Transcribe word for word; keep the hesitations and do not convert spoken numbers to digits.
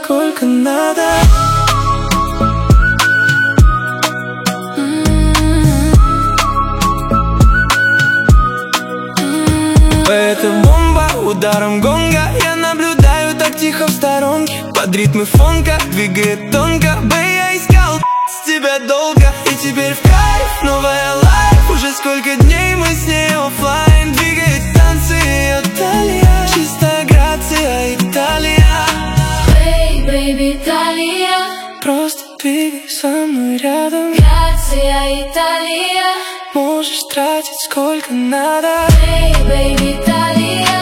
сколько надо. Это бомба, ударом гонга. Я наблюдаю так тихо в сторонке. Под ритмы фонка двигает тонко. Бэй, я искал с тебя долго. И теперь в кайф, новая лайф. Уже сколько дней мы с ней оффлайн. Двигает танцы ее талия. Чистая грация, Италия. Бэй, бэйби, Италия. Просто двигай со мной рядом. Грация, Италия. Можешь тратить сколько надо. Бэй, бэйби, Италия.